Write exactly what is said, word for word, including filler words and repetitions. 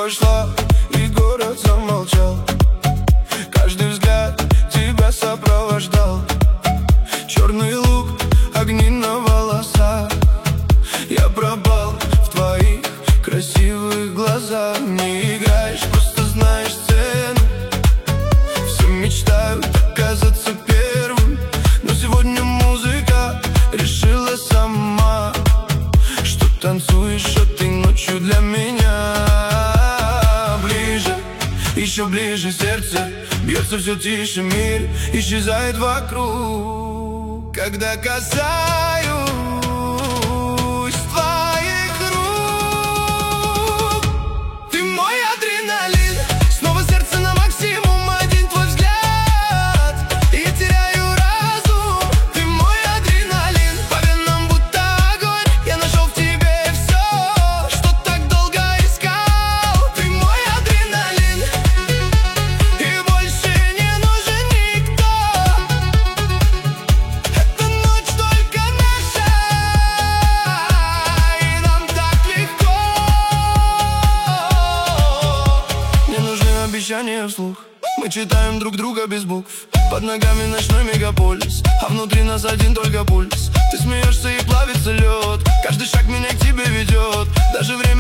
тобой шла, и город замолчал. Каждый взгляд тебя сопровождал. Черный лук, огни на волосах. Я пропал в твоих красивых глазах. Не играешь, просто знаешь цену. Все мечтают оказаться первым, но сегодня музыка решила сама, что танцуешь этой ночью для меня. Ближе, еще ближе, сердце бьется все тише, мир исчезает вокруг, когда касаюсь твоих рук. Ты мой адреналин, снова сердце на максимум. Один твой взгляд, и я теряю разум. Ты мой адреналин, по венам будто огонь. Я нашел в тебе все, что так долго искал. Ты мой адреналин, и больше не нужен никто. Эта ночь только наша, и нам так легко. Не нужны обещания вслух, мы читаем друг друга без букв. Под ногами ночной мегаполис, а внутри нас один только пульс. Ты смеешься и плавится лед, каждый шаг меня к тебе ведет. Даже время